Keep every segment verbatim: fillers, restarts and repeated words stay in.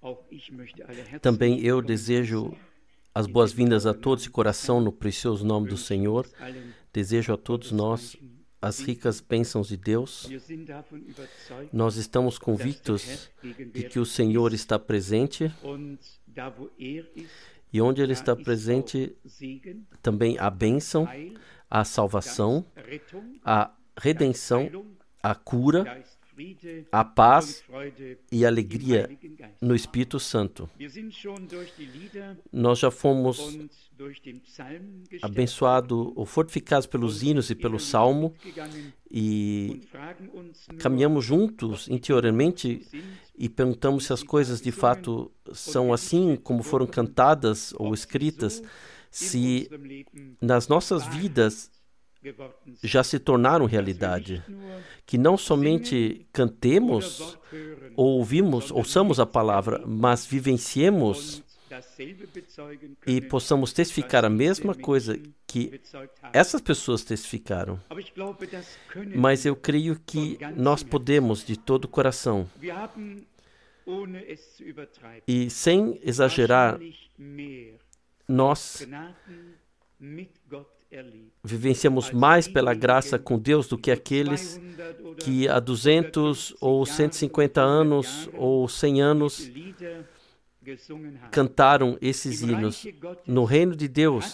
Também eu desejo as boas-vindas a todos de coração no precioso nome do Senhor. Desejo a todos nós as ricas bênçãos de Deus. Nós estamos convictos de que o Senhor está presente, e onde Ele está presente também há bênção, há salvação, há redenção, há cura, há paz e alegria no Espírito Santo. Nós já fomos abençoados ou fortificados pelos hinos e pelo Salmo e caminhamos juntos interiormente e perguntamos se as coisas de fato são assim como foram cantadas ou escritas, se nas nossas vidas já se tornaram realidade, que não somente cantemos ou ouvimos, ouçamos a palavra, mas vivenciemos e possamos testificar a mesma coisa que essas pessoas testificaram. Mas eu creio que nós podemos de todo o coração e sem exagerar, nós vivenciamos mais pela graça com Deus do que aqueles que há duzentos ou cento e cinquenta anos ou cem anos cantaram esses hinos. No reino de Deus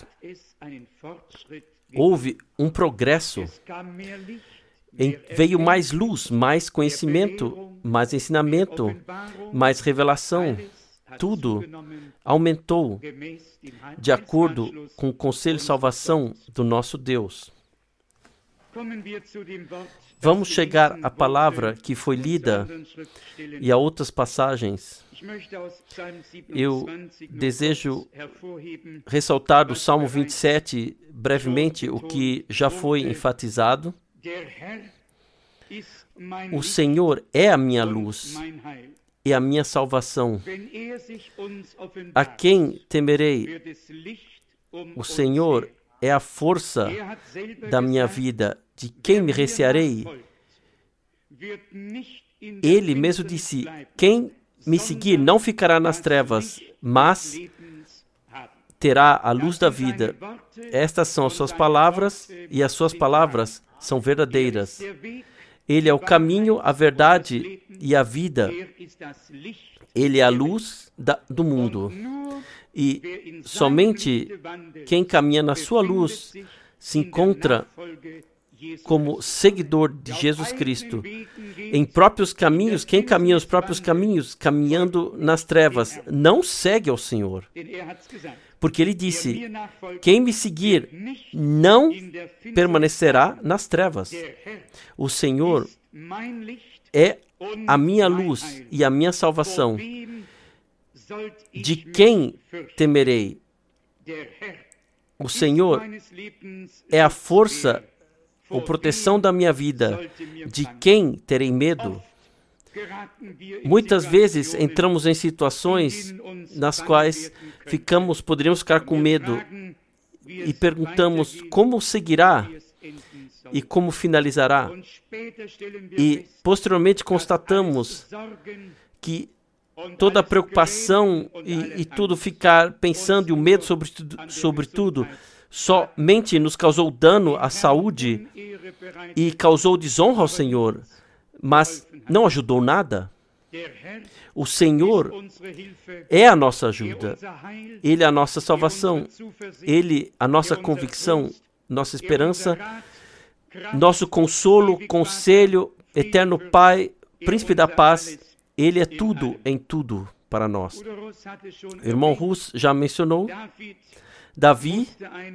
houve um progresso. Em, veio mais luz, mais conhecimento, mais ensinamento, mais revelação. Tudo aumentou de acordo com o conselho de salvação do nosso Deus. Vamos chegar à palavra que foi lida e a outras passagens. Eu desejo ressaltar do Salmo vinte e sete brevemente o que já foi enfatizado. O Senhor é a minha luz e a minha salvação. A quem temerei? O Senhor é a força da minha vida. De quem me recearei? Ele mesmo disse: quem me seguir não ficará nas trevas, mas terá a luz da vida. Estas são as suas palavras, e as suas palavras são verdadeiras. Ele é o caminho, a verdade e a vida. Ele é a luz da, do mundo. E somente quem caminha na sua luz se encontra como seguidor de Jesus Cristo. Em próprios caminhos, quem caminha os próprios caminhos, caminhando nas trevas, não segue ao Senhor. Porque ele disse: quem me seguir não permanecerá nas trevas. O Senhor é a minha luz e a minha salvação. De quem temerei? O Senhor é a força ou proteção da minha vida. De quem terei medo? Muitas vezes entramos em situações nas quais ficamos, poderíamos ficar com medo e perguntamos como seguirá e como finalizará. E posteriormente constatamos que toda a preocupação e, e tudo ficar pensando e o medo sobre, sobre tudo somente nos causou dano à saúde e causou desonra ao Senhor, mas não ajudou nada. O Senhor é a nossa ajuda. Ele é a nossa salvação. Ele, a nossa convicção, nossa esperança, nosso consolo, conselho, eterno Pai, Príncipe da Paz. Ele é tudo em tudo para nós. O irmão Russ já mencionou, Davi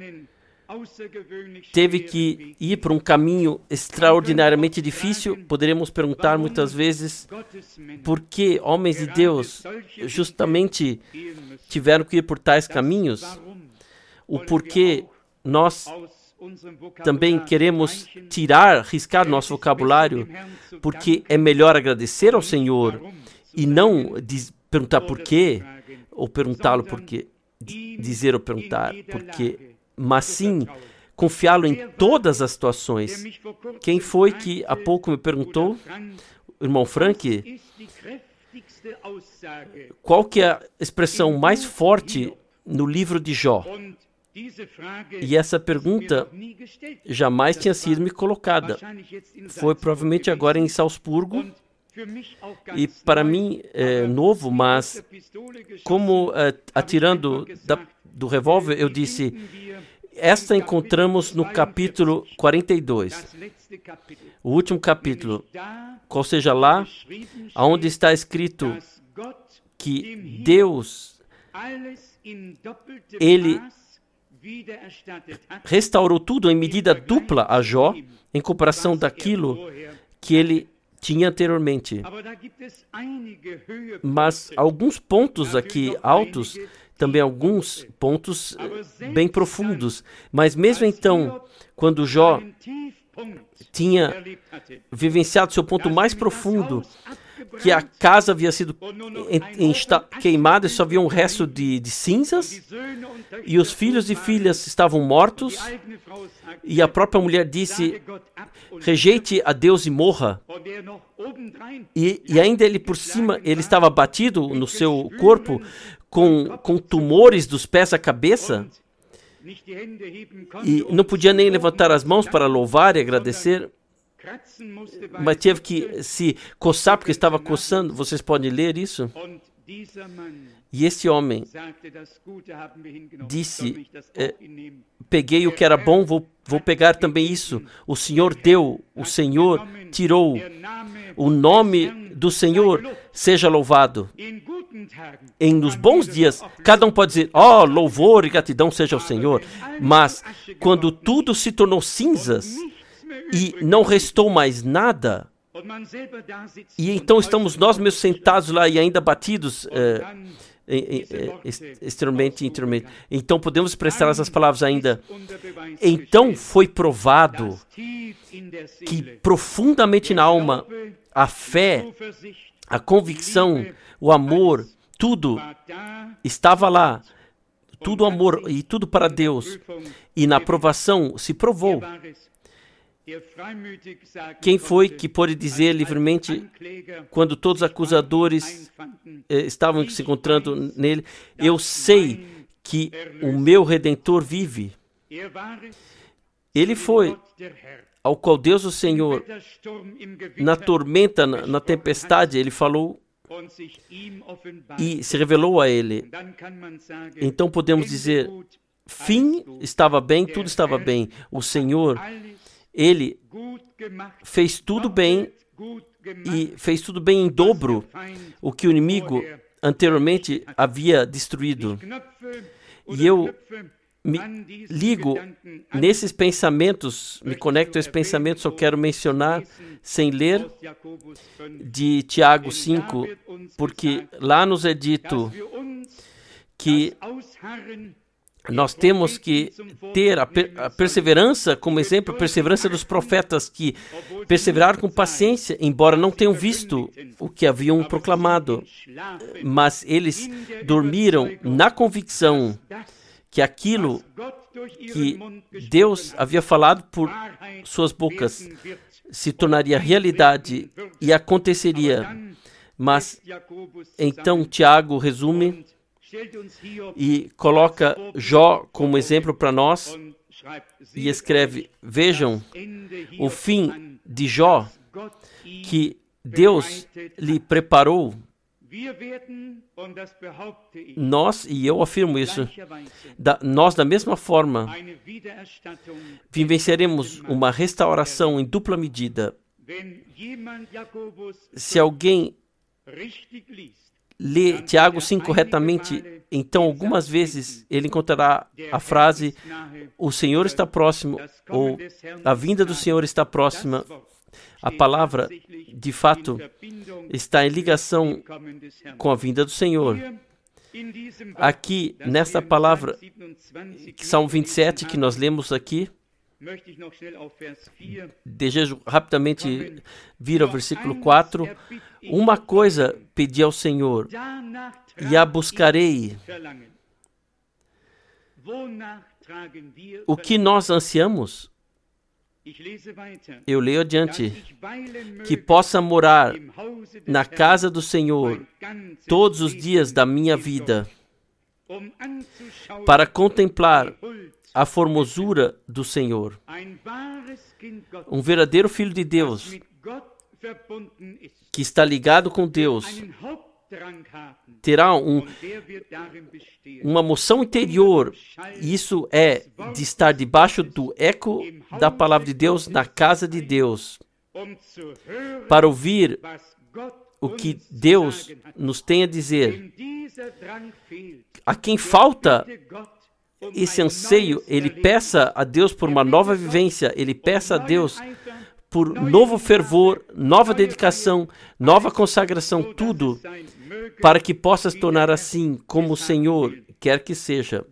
teve que ir por um caminho extraordinariamente difícil. Poderíamos perguntar muitas vezes por que homens de Deus justamente tiveram que ir por tais caminhos. O porquê nós também queremos tirar, riscar nosso vocabulário, porque é melhor agradecer ao Senhor e não diz, perguntar por quê, ou perguntá-lo por quê, dizer ou perguntar por quê, mas sim confiá-lo em todas as situações. Quem foi que há pouco me perguntou? O irmão Frank, qual que é a expressão mais forte no livro de Jó? E essa pergunta jamais tinha sido me colocada. Foi provavelmente agora em Salzburgo. E para mim é novo, mas como é, atirando da, do revólver, eu disse, esta encontramos no capítulo quarenta e dois, o último capítulo, ou seja, lá onde está escrito que Deus, Ele restaurou tudo em medida dupla a Jó, em comparação daquilo que ele tinha anteriormente. Mas alguns pontos aqui altos, também alguns pontos bem profundos. Mas mesmo então, quando Jó tinha vivenciado seu ponto mais profundo, que a casa havia sido em, em, queimada e só havia um resto de, de cinzas, e os filhos e filhas estavam mortos, e a própria mulher disse, rejeite a Deus e morra. E, e ainda ele por cima, ele estava abatido no seu corpo, com, com tumores dos pés à cabeça, e não podia nem levantar as mãos para louvar e agradecer, mas teve que se coçar porque estava coçando. Vocês podem ler isso? E esse homem disse, é, peguei o que era bom, vou, vou pegar também isso. O Senhor deu, o Senhor tirou. O nome do Senhor seja louvado. Em nos bons dias, cada um pode dizer, ó, oh, louvor e gratidão seja ao Senhor. Mas quando tudo se tornou cinzas e não restou mais nada, e então estamos nós mesmos sentados lá e ainda batidos é, extremamente, interiormente. Então podemos expressar essas palavras ainda. Então foi provado que profundamente na alma a fé, a convicção, o amor, tudo estava lá. Tudo amor e tudo para Deus. E na provação se provou. Quem foi que pôde dizer livremente, quando todos os acusadores eh, estavam se encontrando nele, eu sei que o meu Redentor vive. Ele foi ao qual Deus, o Senhor, na tormenta, na, na tempestade, ele falou e se revelou a ele. Então podemos dizer, fim estava bem, tudo estava bem. O Senhor, Ele fez tudo bem e fez tudo bem em dobro o que o inimigo anteriormente havia destruído. E eu me ligo nesses pensamentos, me conecto a esses pensamentos, eu quero mencionar, sem ler, de Tiago cinco, porque lá nos é dito que nós temos que ter a, per a perseverança, como exemplo, a perseverança dos profetas que perseveraram com paciência, embora não tenham visto o que haviam proclamado, mas eles dormiram na convicção que aquilo que Deus havia falado por suas bocas se tornaria realidade e aconteceria. Mas então Tiago resume e coloca Jó como exemplo para nós e escreve, vejam o fim de Jó que Deus lhe preparou. Nós, e eu afirmo isso, da, nós da mesma forma vivenciaremos uma restauração em dupla medida. Se alguém lê Tiago cinco corretamente, então algumas vezes ele encontrará a frase, o Senhor está próximo, ou a vinda do Senhor está próxima. A palavra, de fato, está em ligação com a vinda do Senhor. Aqui, nesta palavra, Salmo vinte e sete, que nós lemos aqui, desejo rapidamente vir ao versículo quatro. Uma coisa pedi ao Senhor, e a buscarei. O que nós ansiamos? Eu leio adiante. Que possa morar na casa do Senhor todos os dias da minha vida, para contemplar a formosura do Senhor. Um verdadeiro filho de Deus, que está ligado com Deus, terá um, uma moção interior. Isso é de estar debaixo do eco da palavra de Deus, na casa de Deus, para ouvir o que Deus nos tem a dizer. A quem falta esse anseio, ele peça a Deus por uma nova vivência, ele peça a Deus por novo fervor, nova dedicação, nova consagração, tudo, para que possa se tornar assim como o Senhor quer que seja.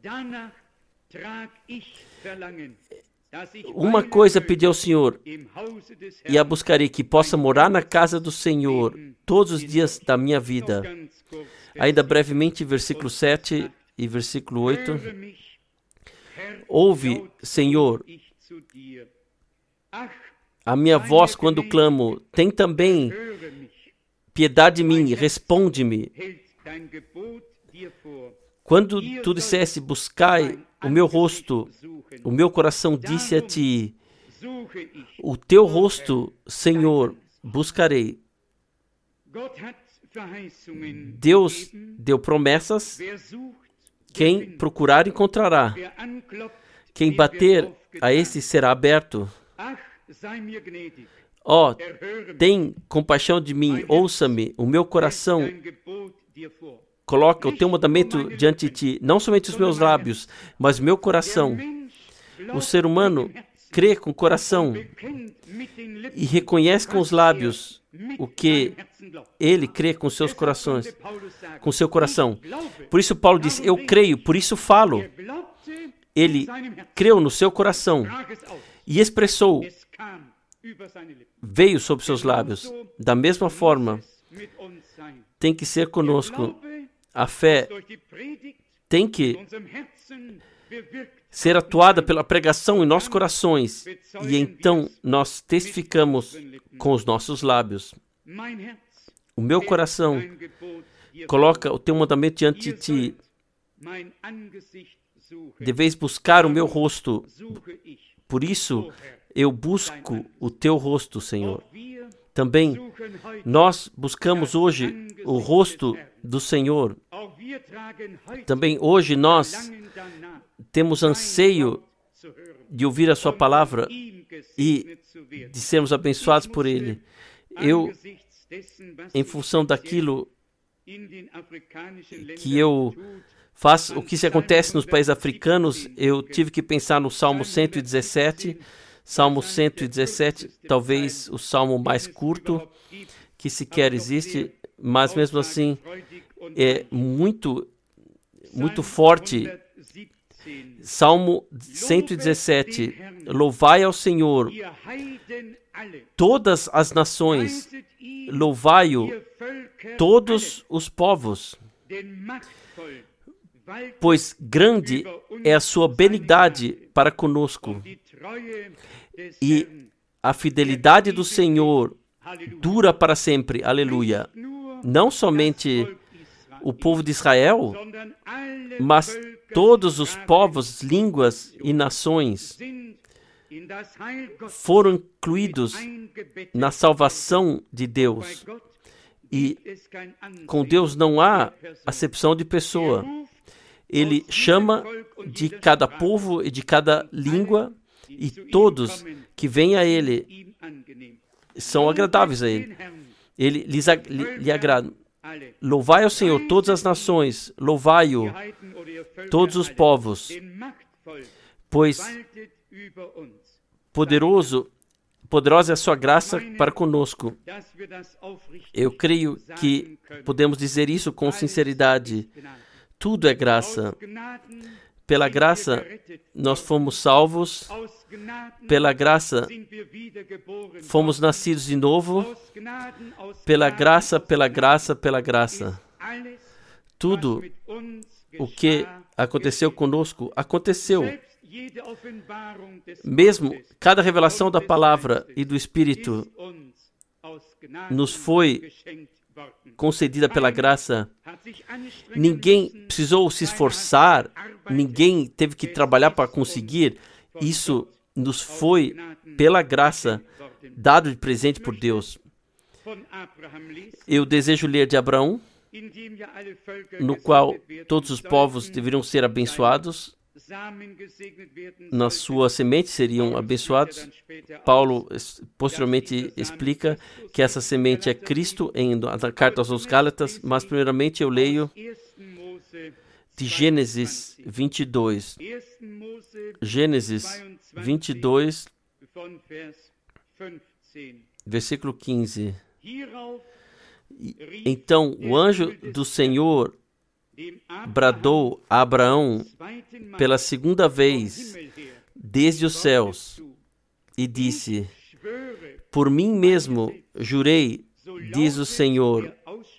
Uma coisa pedi ao Senhor, e a buscarei, que possa morar na casa do Senhor todos os dias da minha vida. Ainda brevemente, versículo sete e versículo oito. Ouve, Senhor, a minha voz quando clamo. Tem também piedade de mim, responde-me. Quando tu disseste, buscai o meu rosto, o meu coração disse a ti, o teu rosto, Senhor, buscarei. Deus deu promessas. Quem procurar, encontrará. Quem bater, a esse será aberto. Ó, oh, tem compaixão de mim, ouça-me, o meu coração coloca o teu mandamento diante de ti, não somente os meus lábios, mas meu coração. O ser humano crê com o coração e reconhece com os lábios o que ele crê com seus corações, com seu coração. Por isso Paulo diz, eu creio, por isso falo. Ele creu no seu coração e expressou, veio sobre seus lábios. Da mesma forma, tem que ser conosco. A fé tem que ser atuada pela pregação em nossos corações, e então nós testificamos com os nossos lábios. O meu coração coloca o teu mandamento diante de ti. Deveis buscar o meu rosto. Por isso, eu busco o teu rosto, Senhor. Também, nós buscamos hoje o rosto do Senhor. Também, hoje, nós temos anseio de ouvir a sua palavra e de sermos abençoados por Ele. Eu, em função daquilo que eu faço, o que se acontece nos países africanos, eu tive que pensar no Salmo cento e dezessete. Salmo cento e dezessete, talvez o salmo mais curto que sequer existe, mas mesmo assim é muito, muito forte. Salmo cento e dezessete, louvai ao Senhor, todas as nações, louvai-o, todos os povos, pois grande é a sua benignidade para conosco, e a fidelidade do Senhor dura para sempre. Aleluia. Não somente o povo de Israel, mas todos os povos, línguas e nações foram incluídos na salvação de Deus. E com Deus não há acepção de pessoa. Ele chama de cada povo e de cada língua, e todos que vêm a Ele são agradáveis a Ele. Ele lhes ag- lhe, lhe agrada. Louvai ao Senhor todas as nações, louvai-o todos os povos, pois poderoso, poderosa é a sua graça para conosco. Eu creio que podemos dizer isso com sinceridade. Tudo é graça. Pela graça, nós fomos salvos. Pela graça, fomos nascidos de novo. Pela graça, pela graça, pela graça. tudo o que aconteceu conosco, aconteceu. Mesmo cada revelação da palavra e do Espírito nos foi concedida pela graça. Ninguém precisou se esforçar, ninguém teve que trabalhar para conseguir. Isso nos foi, pela graça, dado de presente por Deus. Eu desejo ler de Abraão, no qual todos os povos deveriam ser abençoados, na sua semente seriam abençoados. Paulo posteriormente explica que essa semente é Cristo em, na carta aos Gálatas, mas primeiramente eu leio de Gênesis vinte e dois. Gênesis vinte e dois, versículo quinze. Então o anjo do Senhor bradou a Abraão pela segunda vez desde os céus e disse: por mim mesmo jurei, diz o Senhor,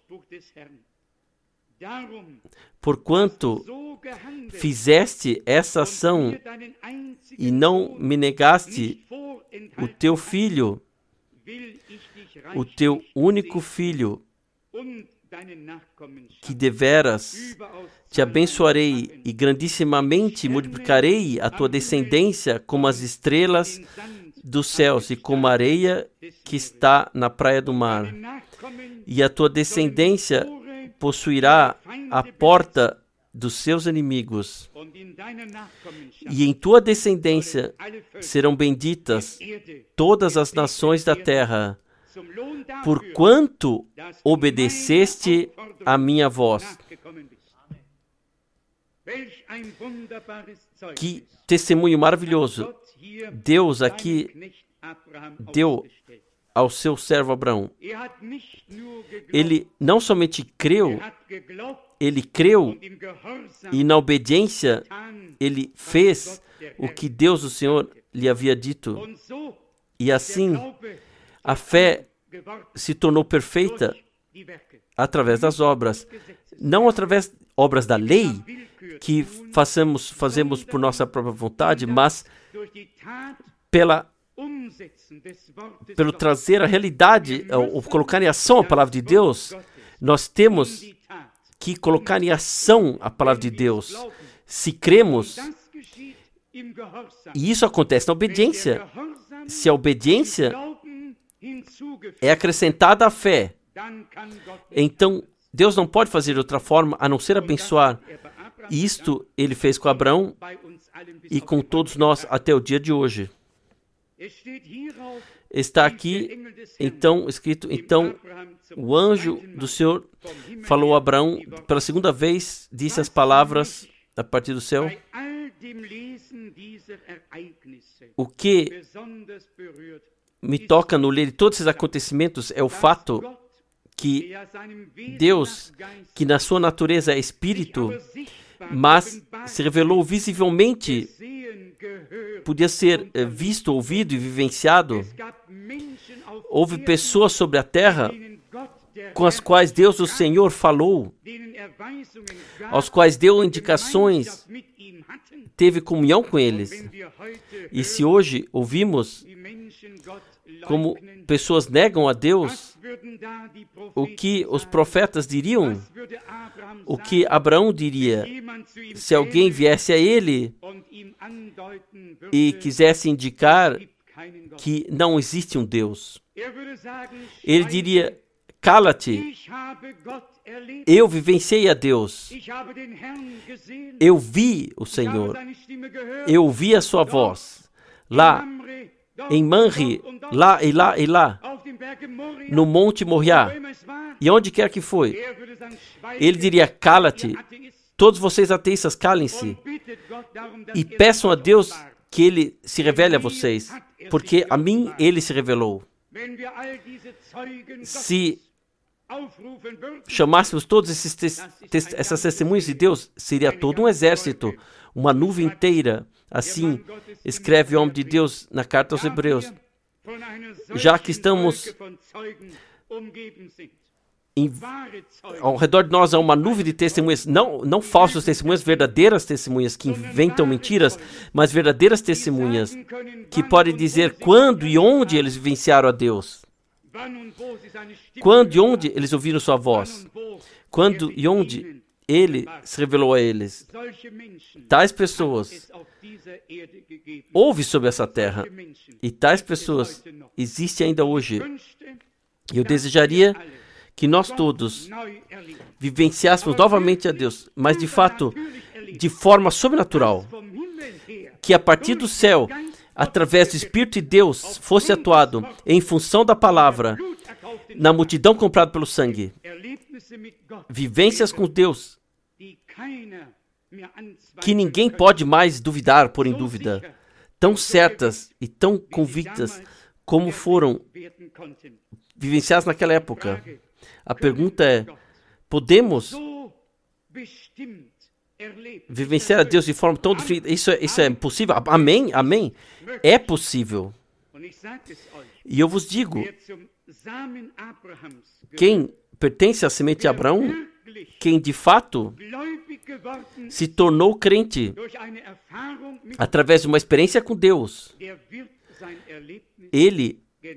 porquanto fizeste essa ação e não me negaste o teu filho, o teu único filho, que deveras te abençoarei e grandissimamente multiplicarei a tua descendência como as estrelas dos céus e como a areia que está na praia do mar. E a tua descendência possuirá a porta dos seus inimigos. E em tua descendência serão benditas todas as nações da terra, porquanto obedeceste a minha voz. Que testemunho maravilhoso Deus aqui deu ao seu servo Abraão. Ele não somente creu, ele creu e na obediência ele fez o que Deus, o Senhor, lhe havia dito. E assim a fé se tornou perfeita através das obras, não através de obras da lei que façamos, fazemos por nossa própria vontade, mas pela, pelo trazer a realidade, ou colocar em ação a palavra de Deus. Nós temos que colocar em ação a palavra de Deus. Se cremos, e isso acontece na obediência. Se a obediência é acrescentada à fé, então Deus não pode fazer de outra forma a não ser abençoar. E isto ele fez com Abraão e com todos nós até o dia de hoje. Está aqui, então, escrito, então, o anjo do Senhor falou a Abraão pela segunda vez, disse as palavras a partir do céu. O que me toca no ler de todos esses acontecimentos é o fato que Deus, que na sua natureza é Espírito, mas se revelou visivelmente, podia ser visto, ouvido e vivenciado. Houve pessoas sobre a terra com as quais Deus, o Senhor, falou, aos quais deu indicações, teve comunhão com eles. E se hoje ouvimos como pessoas negam a Deus, o que os profetas diriam? O que Abraão diria? Se alguém viesse a ele e quisesse indicar que não existe um Deus, ele diria: cala-te, eu vivenciei a Deus, eu vi o Senhor, eu ouvi a sua voz, lá em Manre, lá e lá e lá, no Monte Moriá, e onde quer que foi. Ele diria: cala-te, todos vocês ateístas, calem-se, e peçam a Deus que Ele se revele a vocês, porque a mim Ele se revelou. Se chamássemos todos esses tes- tes- essas testemunhas de Deus, seria todo um exército, uma nuvem inteira. Assim escreve o homem de Deus na carta aos Hebreus. Já que estamos em, ao redor de nós há uma nuvem de testemunhas, não, não falsas testemunhas, verdadeiras testemunhas que inventam mentiras, mas verdadeiras testemunhas que podem dizer quando e onde eles vivenciaram a Deus. Quando e onde eles ouviram sua voz. Quando e onde Ele se revelou a eles. Tais pessoas houve sobre essa terra. E tais pessoas existem ainda hoje. E eu desejaria que nós todos vivenciássemos novamente a Deus, mas de fato, de forma sobrenatural. Que a partir do céu, através do Espírito de Deus, fosse atuado em função da palavra, na multidão comprada pelo sangue. Vivências com Deus que ninguém pode mais duvidar, pôr em dúvida, tão certas e tão convictas como foram vivenciadas naquela época. A pergunta é, podemos vivenciar a Deus de forma tão definida? Isso é, isso é possível? Amém? Amém? É possível. E eu vos digo, quem pertence à semente de Abraão, quem de fato se tornou crente através de uma experiência com Deus, ele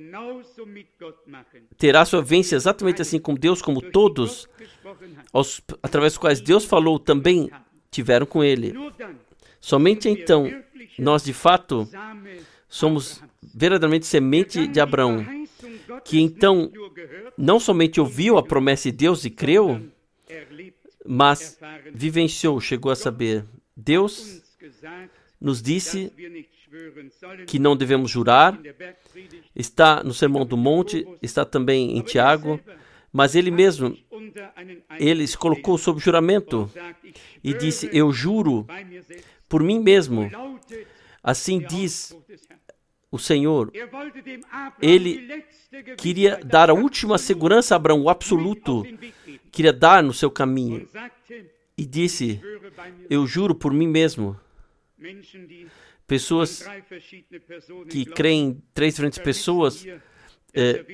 terá sua vivência exatamente assim com Deus, como todos, aos, através dos quais Deus falou, também tiveram com ele. Somente então, nós de fato somos verdadeiramente semente de Abraão, que então não somente ouviu a promessa de Deus e creu, mas vivenciou, chegou a saber. Deus nos disse que não devemos jurar, está no Sermão do Monte, está também em Tiago, mas ele mesmo, ele se colocou sob juramento e disse, eu juro por mim mesmo, assim diz o Senhor. Ele queria dar a última segurança a Abraão, o absoluto, queria dar no seu caminho, e disse, eu juro por mim mesmo. Pessoas que creem em três diferentes pessoas, é,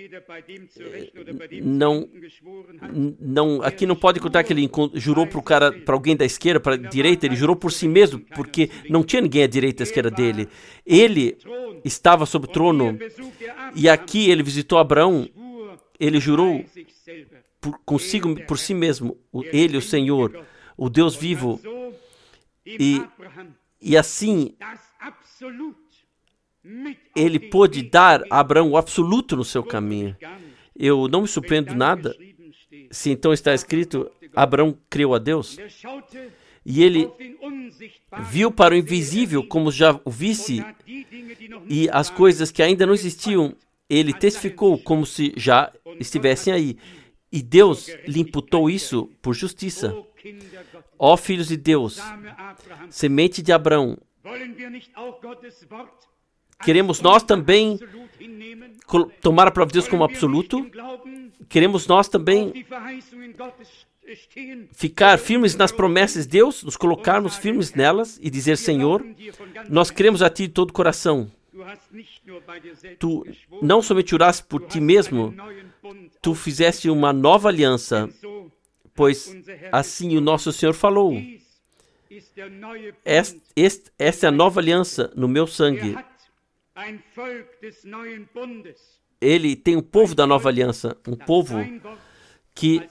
não, não, aqui não pode contar que ele jurou para o cara, para alguém da esquerda, para a direita, ele jurou por si mesmo, porque não tinha ninguém à direita e à esquerda dele. Ele estava sob o trono, e aqui ele visitou Abraão, ele jurou por, consigo, por si mesmo, ele, o Senhor, o Deus vivo, e, e assim ele pôde dar a Abraão o absoluto no seu caminho. Eu não me surpreendo nada se então está escrito, Abraão creu a Deus, e ele viu para o invisível como já o visse, e as coisas que ainda não existiam, ele testificou como se já estivessem aí. E Deus lhe imputou isso por justiça. Ó filhos de Deus, semente de Abraão, queremos nós também tomar a palavra de Deus como absoluto? Queremos nós também ficar firmes nas promessas de Deus, nos colocarmos firmes nelas e dizer, Senhor, nós queremos a Ti de todo o coração. Tu não somente juraste por Ti mesmo, Tu fizeste uma nova aliança, pois assim o nosso Senhor falou. Esta, esta, esta é a nova aliança no meu sangue. Ele tem um povo da nova aliança, um povo que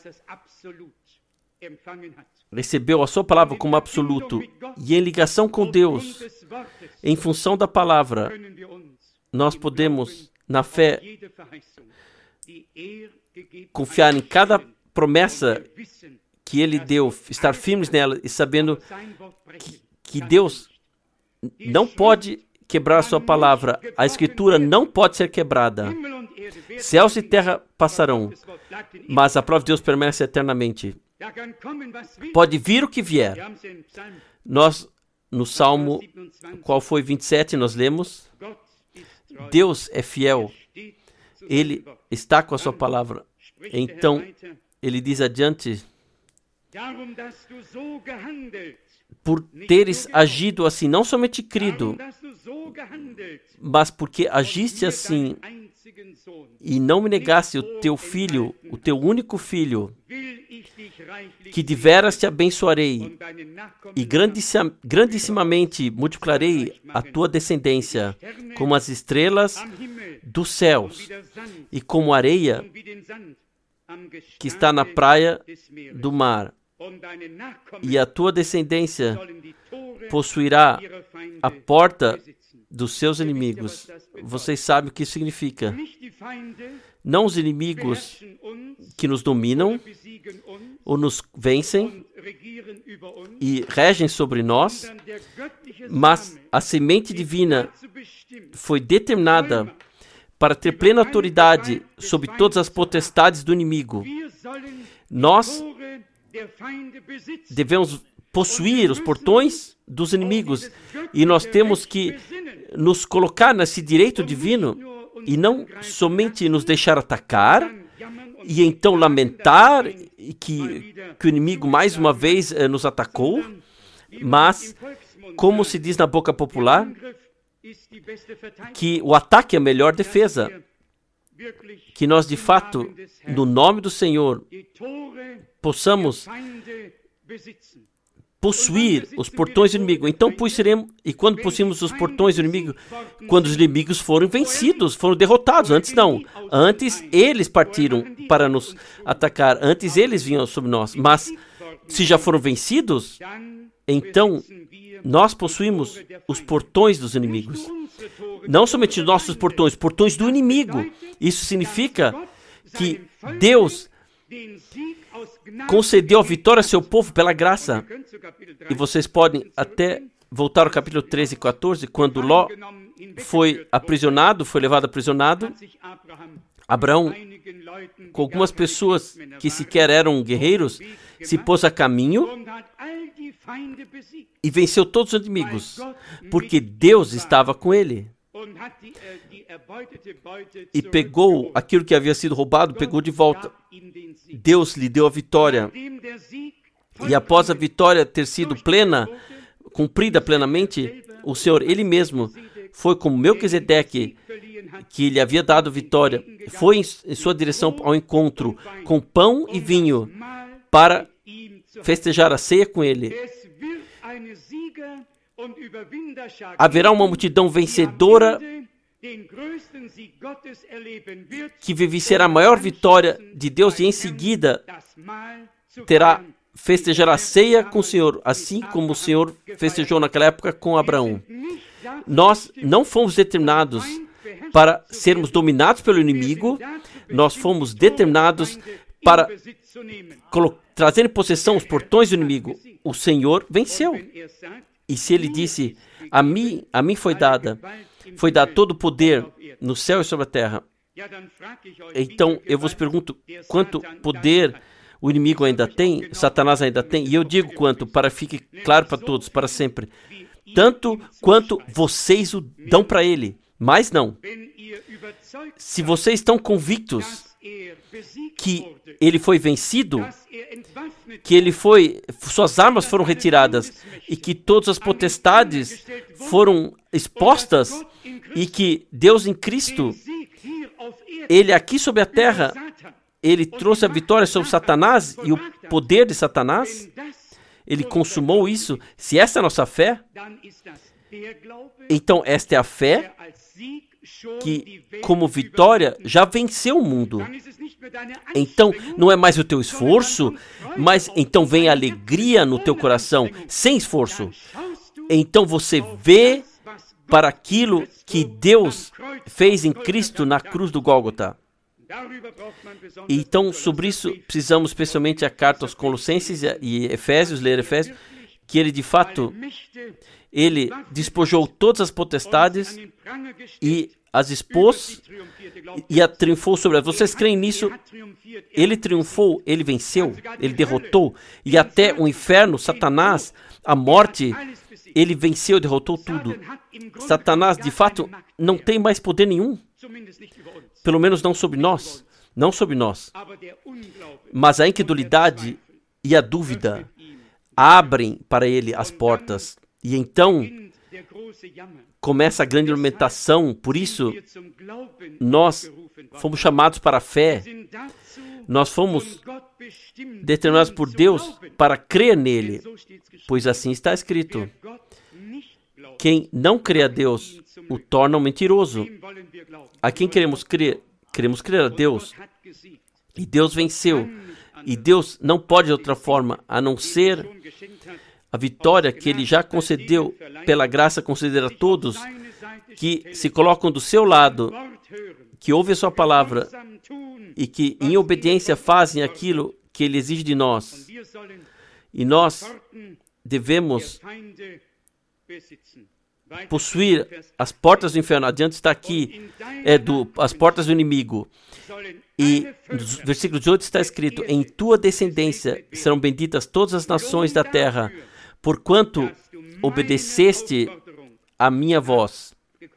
recebeu a sua palavra como absoluto, e em ligação com Deus, em função da palavra, nós podemos, na fé, confiar em cada promessa que Ele deu, estar firmes nela e sabendo que, que Deus não pode quebrar a sua palavra. A Escritura não pode ser quebrada. Céus e terra passarão, mas a palavra de Deus permanece eternamente. Pode vir o que vier. Nós, no Salmo, qual foi vinte e sete, nós lemos, Deus é fiel. Ele está com a sua palavra. Então, ele diz adiante, por teres agido assim, não somente crido, mas porque agiste assim e não me negasse o teu filho, o teu único filho, que de veras te abençoarei e grandissim- grandissimamente multiplicarei a tua descendência como as estrelas dos céus e como a areia que está na praia do mar. E a tua descendência possuirá a porta dos seus inimigos. Vocês sabem o que isso significa. Não os inimigos que nos dominam ou nos vencem e regem sobre nós, mas a semente divina foi determinada para ter plena autoridade sobre todas as potestades do inimigo. Nós devemos possuir os portões dos inimigos e nós temos que nos colocar nesse direito divino e não somente nos deixar atacar e então lamentar que, que o inimigo mais uma vez eh, nos atacou, mas, como se diz na boca popular, que o ataque é a melhor defesa. Que nós, de fato, no nome do Senhor, possamos possuir os portões do inimigo. Então, possuiremos, e quando possuímos os portões do inimigo, quando os inimigos foram vencidos, foram derrotados. Antes não. Antes eles partiram para nos atacar. Antes eles vinham sobre nós. Mas, se já foram vencidos, então nós possuímos os portões dos inimigos. Não somente os nossos portões, portões do inimigo. Isso significa que Deus concedeu a vitória ao seu povo pela graça. E vocês podem até voltar ao capítulo treze e quatorze, quando Ló foi aprisionado, foi levado aprisionado. Abraão, com algumas pessoas que sequer eram guerreiros, se pôs a caminho e venceu todos os inimigos, porque Deus estava com ele. E pegou aquilo que havia sido roubado, pegou de volta. Deus lhe deu a vitória. E após a vitória ter sido plena, cumprida plenamente, o Senhor, Ele mesmo, foi como Melquisedeque, que lhe havia dado vitória, foi em sua direção ao encontro com pão e vinho para festejar a ceia com ele. Haverá uma multidão vencedora que vivenciará a maior vitória de Deus e em seguida terá festejar a ceia com o Senhor, assim como o Senhor festejou naquela época com Abraão. Nós não fomos determinados para sermos dominados pelo inimigo, nós fomos determinados para trazer em possessão os portões do inimigo. O Senhor venceu. E se ele disse, a mim, a mim foi dada, foi dado todo o poder no céu e sobre a terra. Então, eu vos pergunto, quanto poder o inimigo ainda tem, Satanás ainda tem? E eu digo quanto, para fique claro para todos, para sempre. Tanto quanto vocês o dão para ele, mas não. Se vocês estão convictos que ele foi vencido, que ele foi, suas armas foram retiradas e que todas as potestades foram expostas e que Deus em Cristo, ele aqui sobre a terra, ele trouxe a vitória sobre Satanás e o poder de Satanás, ele consumou isso. Se essa é a nossa fé, então esta é a fé que, como vitória, já venceu o mundo. Então, não é mais o teu esforço, mas então vem a alegria no teu coração, sem esforço. Então você vê para aquilo que Deus fez em Cristo na cruz do Gólgota. Então, sobre isso, precisamos especialmente a carta aos Colossenses e Efésios, ler Efésios, que ele de fato, ele despojou todas as potestades e as expôs e a triunfou sobre elas. Vocês creem nisso? Ele triunfou, ele venceu, ele derrotou, e até o inferno, Satanás, a morte, ele venceu e derrotou tudo. Satanás, de fato, não tem mais poder nenhum, pelo menos não sobre nós, não sobre nós. Mas a incredulidade e a dúvida abrem para ele as portas, e então começa a grande lamentação. Por isso, nós fomos chamados para a fé. Nós fomos determinados por Deus para crer nele, pois assim está escrito: quem não crê a Deus o torna um mentiroso. A quem queremos crer? Queremos crer a Deus. E Deus venceu. E Deus não pode de outra forma a não ser a vitória que Ele já concedeu pela graça concedida a todos que se colocam do seu lado, que ouvem a sua palavra e que em obediência fazem aquilo que Ele exige de nós. E nós devemos possuir as portas do inferno. Adiante está aqui, é do, as portas do inimigo. E no versículo dezoito está escrito: em tua descendência serão benditas todas as nações da terra, porquanto obedeceste a minha voz.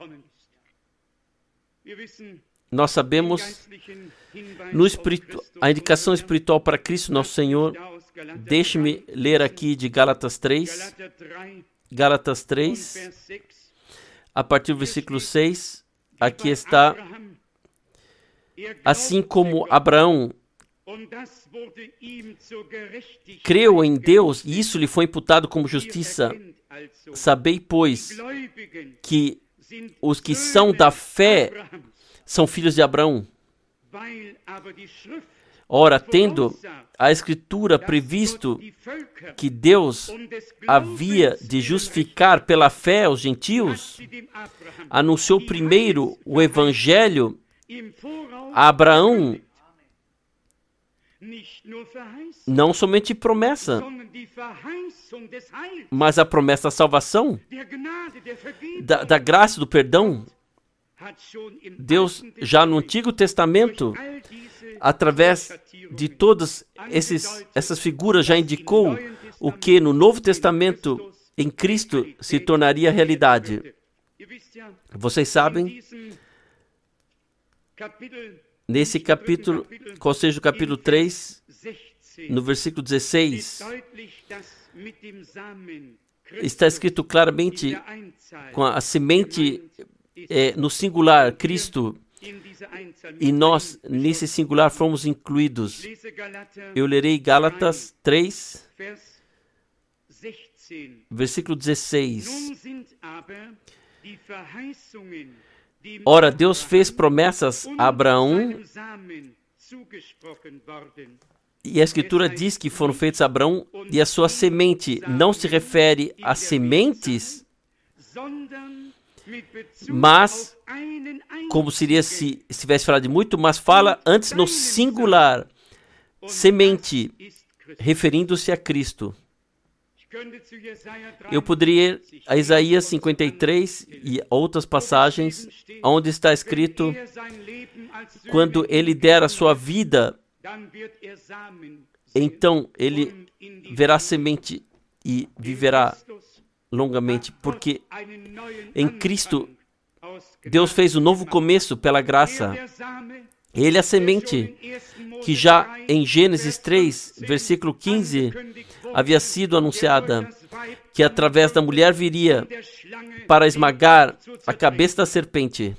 Nós sabemos no espiritu, a indicação espiritual para Cristo nosso Senhor. Deixe-me ler aqui de Gálatas três. Gálatas três, a partir do versículo seis, aqui está: assim como Abraão creu em Deus e isso lhe foi imputado como justiça, sabei, pois, que os que são da fé são filhos de Abraão. Ora, tendo a Escritura previsto que Deus havia de justificar pela fé os gentios, anunciou primeiro o Evangelho a Abraão, não somente promessa, mas a promessa da salvação, da, da graça, do perdão. Deus, já no Antigo Testamento, através de todas esses, essas figuras, já indicou o que no Novo Testamento, em Cristo, se tornaria realidade. Vocês sabem, nesse capítulo, ou seja, o capítulo três, no versículo dezesseis, está escrito claramente com a, a semente é, no singular, Cristo, e nós, nesse singular, fomos incluídos. Eu lerei Gálatas três, versículo dezesseis. Ora, Deus fez promessas a Abraão, e a Escritura diz que foram feitas a Abraão e a sua semente. Não se refere a sementes, mas, como seria se estivesse falado de muito, mas fala antes no singular, semente, referindo-se a Cristo. Eu poderia ir a Isaías cinquenta e três e outras passagens, onde está escrito: quando ele der a sua vida, então ele verá semente e viverá longamente, porque em Cristo Deus fez um novo começo pela graça. Ele é a semente que já em Gênesis três, versículo quinze, havia sido anunciada, que através da mulher viria para esmagar a cabeça da serpente.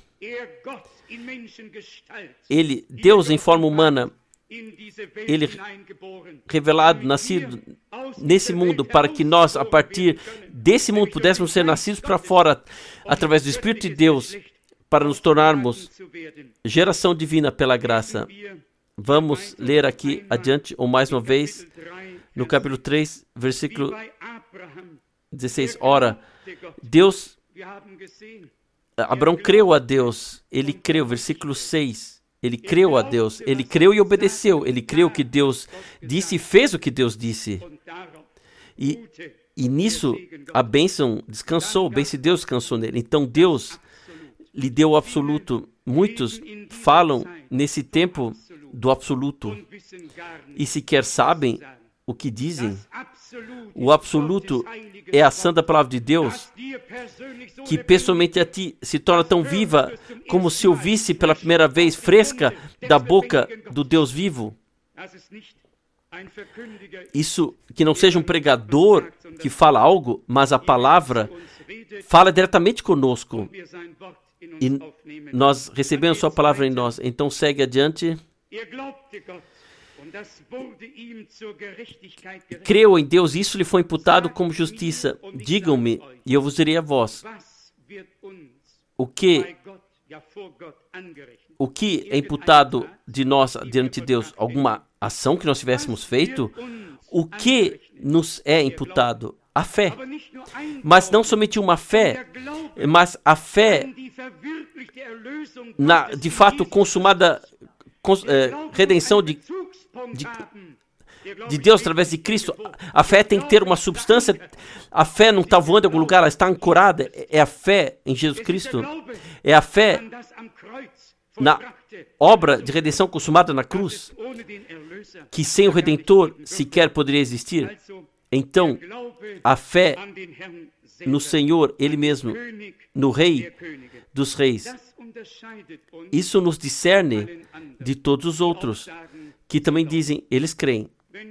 Ele, Deus em forma humana, ele revelado, nascido nesse mundo, para que nós, a partir desse mundo, pudéssemos ser nascidos para fora, através do Espírito de Deus, para nos tornarmos geração divina pela graça. Vamos ler aqui adiante, ou mais uma vez, no capítulo três, versículo dezesseis. Ora, Deus, Abraão creu a Deus, ele creu, versículo seis. Ele creu a Deus, ele creu e obedeceu, ele creu que Deus disse e fez o que Deus disse. E, e nisso a bênção descansou, bem se Deus descansou nele. Então Deus lhe deu o absoluto. Muitos falam nesse tempo do absoluto e sequer sabem o que dizem. O absoluto é a santa palavra de Deus, que pessoalmente a ti se torna tão viva como se ouvisse pela primeira vez, fresca da boca do Deus vivo. Isso, que não seja um pregador que fala algo, mas a palavra fala diretamente conosco e nós recebemos sua palavra em nós. Então segue adiante. Creu em Deus, isso lhe foi imputado como justiça. Digam-me, e eu vos direi a vós, o que, o que é imputado de nós diante de Deus? Alguma ação que nós tivéssemos feito? O que nos é imputado? A fé. Mas não somente uma fé, mas a fé na, de fato, consumada cons, é, redenção de, de, de Deus através de Cristo. A fé tem que ter uma substância. A fé não está voando em algum lugar, ela está ancorada. É a fé em Jesus Cristo. É a fé na obra de redenção consumada na cruz, que sem o Redentor sequer poderia existir. Então, a fé no Senhor, Ele mesmo, no Rei dos Reis, isso nos discerne de todos os outros, que também dizem, eles creem.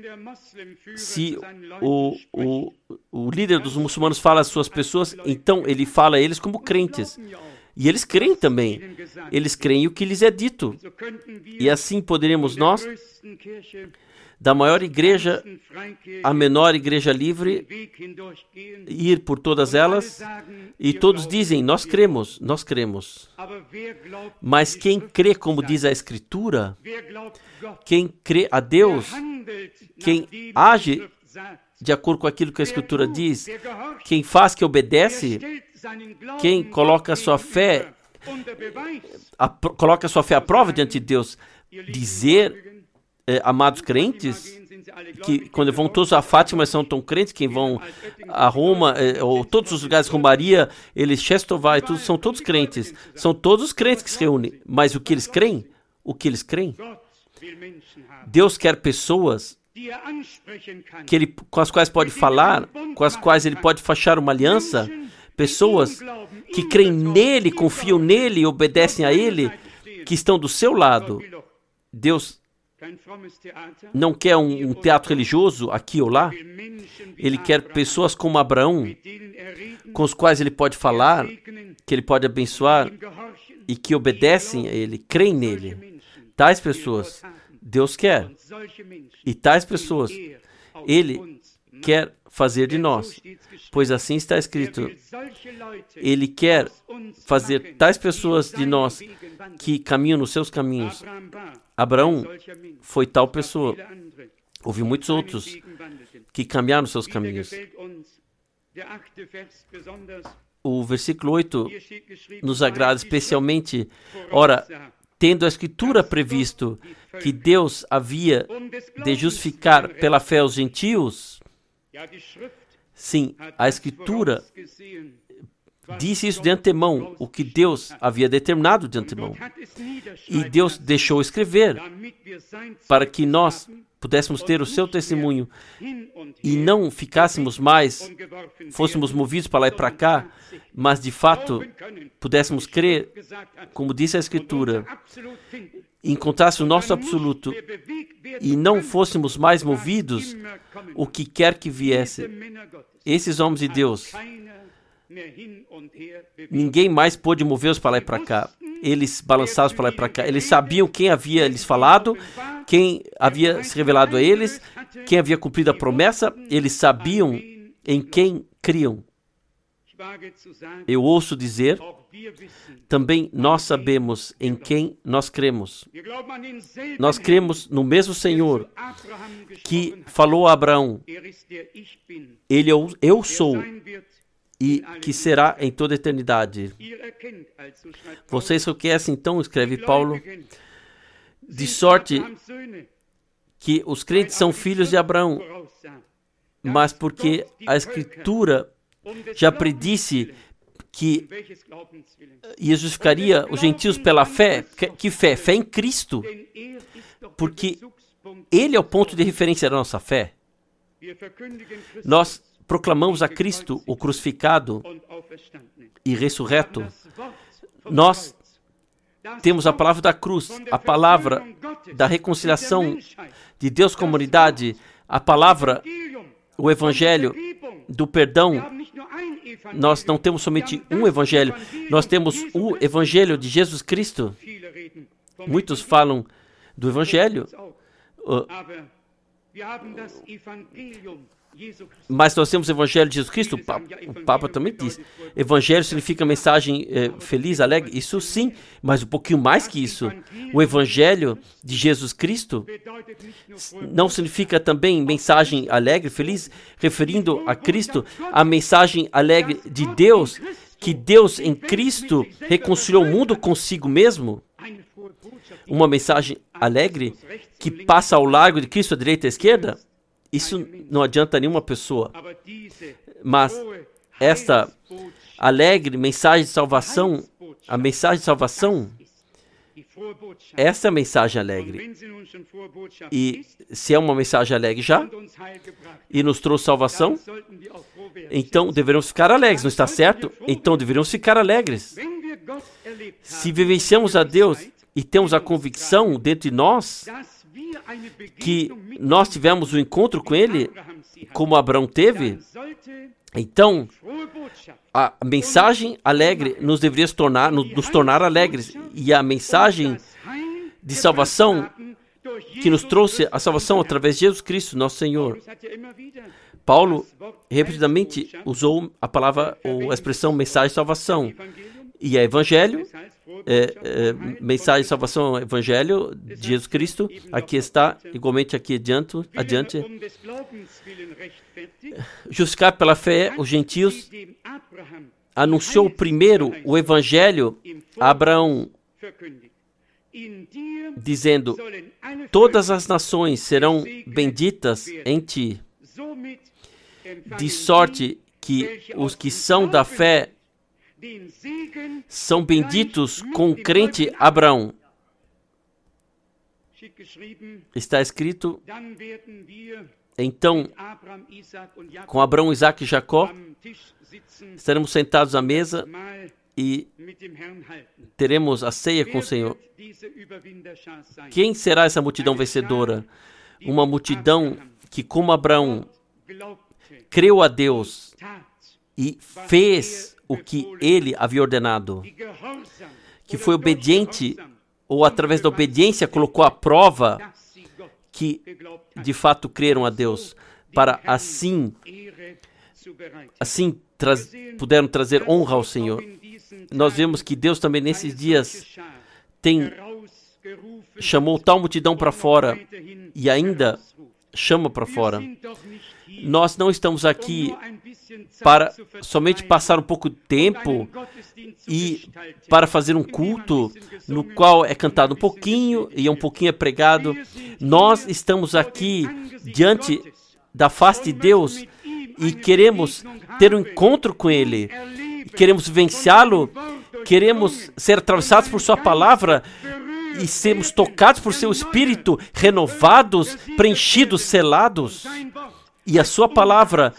Se o, o, o líder dos muçulmanos fala às suas pessoas, então ele fala a eles como crentes. E eles creem também. Eles creem o que lhes é dito. E assim poderemos nós, da maior igreja à menor igreja livre, ir por todas elas, e todos dizem, nós cremos, nós cremos. Mas quem crê como diz a Escritura, quem crê a Deus, quem age de acordo com aquilo que a Escritura diz, quem faz, que obedece, quem coloca a sua fé, a, coloca a sua fé à prova diante de Deus, dizer... É, amados crentes, que quando vão todos a Fátima são tão crentes, quem vão a Roma, é, ou todos os lugares, Romaria, eles, Chestová, tudo, são todos crentes. São todos os crentes que se reúnem. Mas o que eles creem? O que eles creem? Deus quer pessoas que ele, com as quais pode falar, com as quais ele pode fechar uma aliança, pessoas que creem nele, confiam nele e obedecem a ele, que estão do seu lado. Deus não quer um, um teatro religioso aqui ou lá. Ele quer pessoas como Abraão, com os quais ele pode falar, que ele pode abençoar e que obedecem a ele, creem nele. Tais pessoas Deus quer. E tais pessoas ele quer fazer de nós, pois assim está escrito. Ele quer fazer tais pessoas de nós que caminham nos seus caminhos. Abraão foi tal pessoa. Houve muitos outros que caminharam nos seus caminhos. O versículo oito nos agrada especialmente. Ora, tendo a Escritura previsto que Deus havia de justificar pela fé os gentios, sim, a Escritura disse isso de antemão, o que Deus havia determinado de antemão. E Deus deixou escrever para que nós pudéssemos ter o seu testemunho e não ficássemos mais, fôssemos movidos para lá e para cá, mas de fato pudéssemos crer, como disse a Escritura, encontrasse o nosso absoluto e não fôssemos mais movidos o que quer que viesse. Esses homens de Deus, ninguém mais pôde movê-los para lá e para cá. Eles balançavam para lá e para cá. Eles sabiam quem havia lhes falado, quem havia se revelado a eles, quem havia cumprido a promessa. Eles sabiam em quem criam. Eu ouço dizer, também nós sabemos em quem nós cremos. Nós cremos no mesmo Senhor que falou a Abraão. Ele é o eu sou. E que será em toda a eternidade. Vocês reconhecem, então, escreve Paulo, de sorte que os crentes são filhos de Abraão, mas porque a Escritura já predisse que ia justificaria os gentios pela fé. Que fé? Fé em Cristo. Porque Ele é o ponto de referência da nossa fé. Nós proclamamos a Cristo, o crucificado e ressurreto. Nós temos a palavra da cruz, a palavra da reconciliação de Deus com a humanidade, a palavra, o evangelho do perdão. nós não temos somente um evangelho, nós temos o evangelho de Jesus Cristo. Muitos falam do evangelho, uh, mas nós temos o evangelho de Jesus Cristo. O Papa, o Papa também diz, evangelho significa mensagem eh, feliz, alegre, isso sim, mas um pouquinho mais que isso. O evangelho de Jesus Cristo não significa também mensagem alegre, feliz, referindo a Cristo, a mensagem alegre de Deus, que Deus em Cristo reconciliou o mundo consigo mesmo. Uma mensagem alegre que passa ao largo de Cristo à direita e à esquerda. Isso não adianta nenhuma pessoa, mas esta alegre mensagem de salvação, a mensagem de salvação, essa é a mensagem alegre. E se é uma mensagem alegre já, e nos trouxe salvação, então deveremos ficar alegres, não está certo? Então deveremos ficar alegres. Se vivenciamos a Deus e temos a convicção dentro de nós, que nós tivemos um encontro com Ele, como Abraão teve, então a mensagem alegre nos deveria se tornar, nos tornar alegres. E a mensagem de salvação que nos trouxe a salvação através de Jesus Cristo, nosso Senhor. Paulo repetidamente usou a palavra ou a expressão mensagem de salvação. E é evangelho, é, é, mensagem de salvação, evangelho de Jesus Cristo. Aqui está, igualmente aqui adiante, adiante. Justificado pela fé, os gentios anunciou primeiro o evangelho a Abraão, dizendo, todas as nações serão benditas em ti, de sorte que os que são da fé são benditos com o crente Abraão. Está escrito, então, com Abraão, Isaac e Jacó, estaremos sentados à mesa e teremos a ceia com o Senhor. Quem será essa multidão vencedora? Uma multidão que, como Abraão, creu a Deus e fez o que ele havia ordenado, que foi obediente, ou através da obediência colocou à prova que de fato creram a Deus, para assim, assim tra- puderam trazer honra ao Senhor. Nós vemos que Deus também nesses dias tem chamou tal multidão para fora e ainda chama para fora. Nós não estamos aqui para somente passar um pouco de tempo e para fazer um culto no qual é cantado um pouquinho e um pouquinho é pregado. Nós estamos aqui diante da face de Deus e queremos ter um encontro com Ele, queremos venciá-lo, queremos ser atravessados por Sua palavra e sermos tocados por Seu Espírito, renovados, preenchidos, selados, e a Sua palavra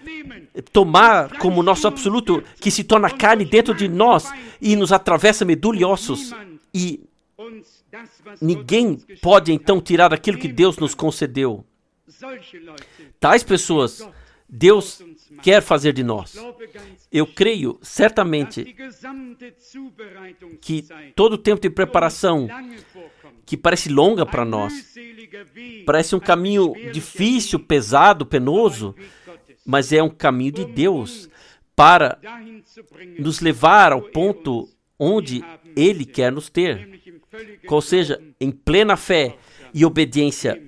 tomar como nosso absoluto, que se torna carne dentro de nós e nos atravessa medula e ossos. E ninguém pode então tirar aquilo que Deus nos concedeu. Tais pessoas, Deus quer fazer de nós. Eu creio certamente que todo o tempo de preparação, que parece longa para nós, parece um caminho difícil, pesado, penoso, mas é um caminho de Deus para nos levar ao ponto onde Ele quer nos ter. Ou seja, em plena fé e obediência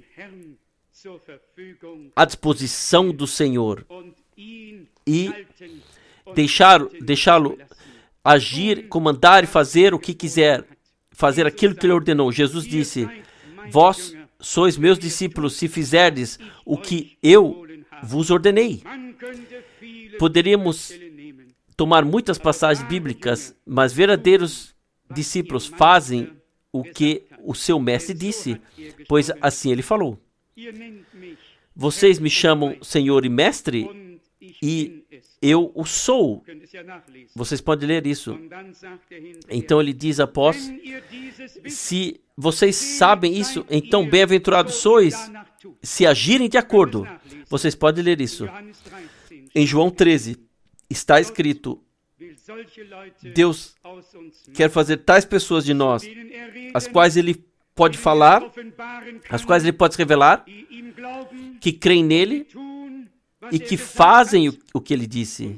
à disposição do Senhor e deixar, deixá-lo agir, comandar e fazer o que quiser, fazer aquilo que Ele ordenou. Jesus disse, vós sois meus discípulos se fizerdes o que eu vos ordenei. Poderíamos tomar muitas passagens bíblicas, mas verdadeiros discípulos fazem o que o seu mestre disse, pois assim ele falou. Vocês me chamam Senhor e Mestre, e eu o sou. Vocês podem ler isso. Então ele diz após, se vocês sabem isso, então bem-aventurados sois, se agirem de acordo. Vocês podem ler isso. Em João treze, está escrito, Deus quer fazer tais pessoas de nós, as quais Ele pode falar, as quais Ele pode se revelar, que creem nele e que fazem o, o que Ele disse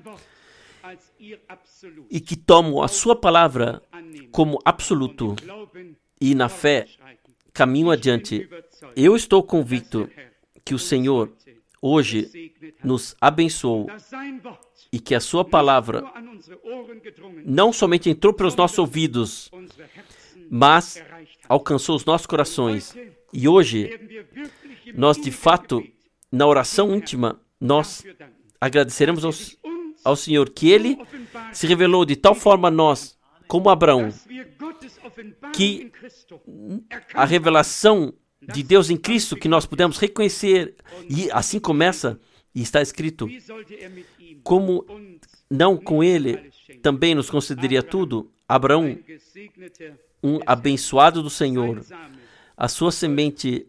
e que tomam a sua palavra como absoluto e na fé caminham adiante. Eu estou convicto que o Senhor hoje nos abençoou e que a sua palavra não somente entrou pelos nossos ouvidos, mas alcançou os nossos corações. E hoje, nós de fato, na oração íntima, nós agradeceremos ao, ao Senhor que Ele se revelou de tal forma a nós, como Abraão, que a revelação de Deus em Cristo, que nós pudemos reconhecer, e assim começa, e está escrito, como não com Ele também nos concederia tudo, Abraão, um abençoado do Senhor, a sua semente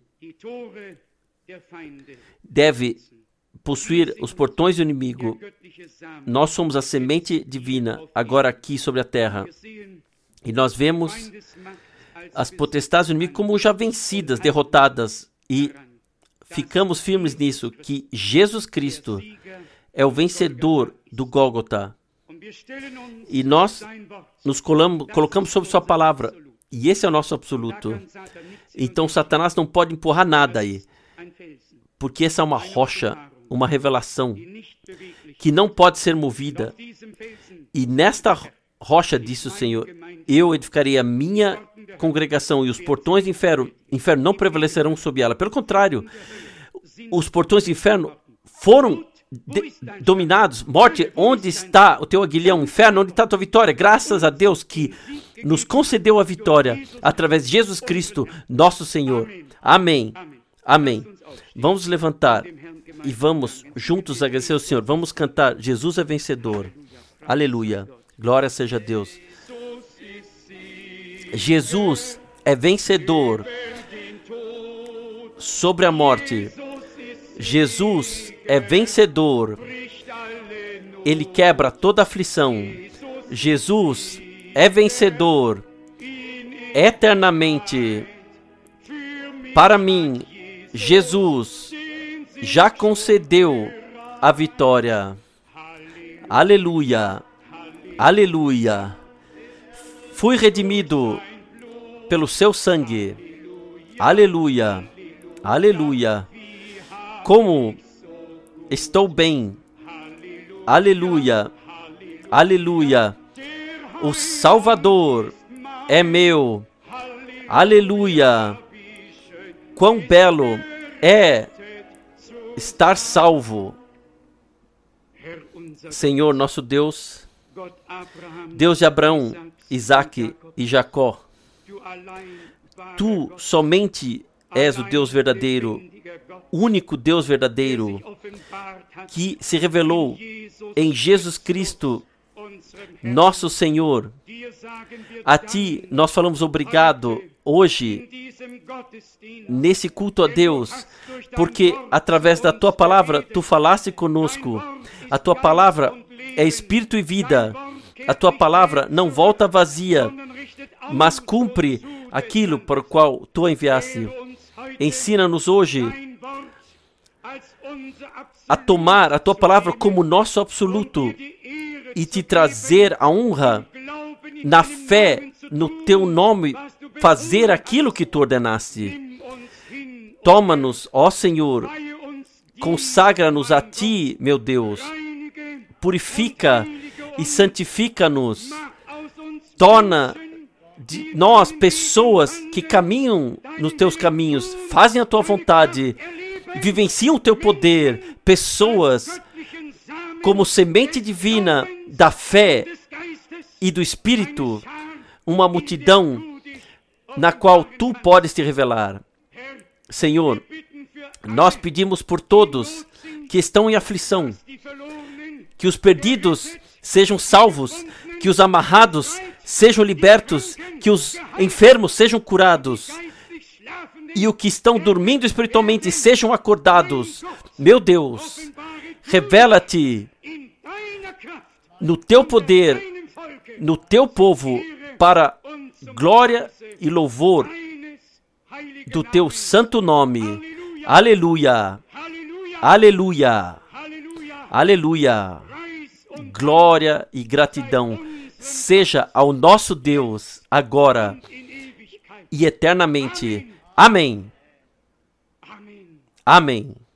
deve possuir os portões do inimigo. Nós somos a semente divina, agora aqui sobre a terra. E nós vemos as potestades do inimigo como já vencidas, derrotadas. E ficamos firmes nisso, que Jesus Cristo é o vencedor do Gólgota. E nós nos colamos, colocamos sobre sua palavra. E esse é o nosso absoluto. Então Satanás não pode empurrar nada aí. Porque essa é uma rocha, uma revelação que não pode ser movida. E nesta rocha, disse o Senhor, eu edificarei a minha congregação e os portões do inferno, inferno não prevalecerão sobre ela. Pelo contrário, os portões do inferno foram de, dominados. Morte, onde está o teu aguilhão? Inferno, onde está a tua vitória? Graças a Deus que nos concedeu a vitória através de Jesus Cristo, nosso Senhor. Amém. Amém. Vamos levantar e vamos juntos agradecer ao Senhor. Vamos cantar Jesus é vencedor. Aleluia. Glória seja a Deus. Jesus é vencedor sobre a morte. Jesus é vencedor. Ele quebra toda aflição. Jesus é vencedor eternamente. Para mim, Jesus já concedeu a vitória. Aleluia. Aleluia. Fui redimido pelo seu sangue. Aleluia. Aleluia. Como estou bem. Aleluia. Aleluia. O Salvador é meu. Aleluia. Quão belo é estar salvo. Senhor, nosso Deus, Deus de Abraão, Isaque e Jacó, Tu somente és o Deus verdadeiro, único Deus verdadeiro, que se revelou em Jesus Cristo, nosso Senhor. A Ti nós falamos obrigado hoje, nesse culto a Deus, porque através da Tua palavra, Tu falaste conosco. A Tua palavra é espírito e vida. A Tua palavra não volta vazia, mas cumpre aquilo para o qual Tu a enviaste. Ensina-nos hoje a tomar a Tua palavra como nosso absoluto e Te trazer a honra na fé, no Teu nome, fazer aquilo que Tu ordenaste. Toma-nos, ó Senhor, consagra-nos a Ti, meu Deus. Purifica e santifica-nos. Torna de nós pessoas que caminham nos Teus caminhos, fazem a Tua vontade, vivenciam o Teu poder. Pessoas como semente divina da fé e do Espírito, uma multidão na qual Tu podes Te revelar. Senhor, nós pedimos por todos que estão em aflição, que os perdidos sejam salvos, que os amarrados sejam libertos, que os enfermos sejam curados e os que estão dormindo espiritualmente sejam acordados. Meu Deus, revela-te no teu poder, no teu povo, para glória e louvor do teu santo nome. Aleluia, aleluia, aleluia. Glória e gratidão seja ao nosso Deus agora e eternamente. Amém. Amém.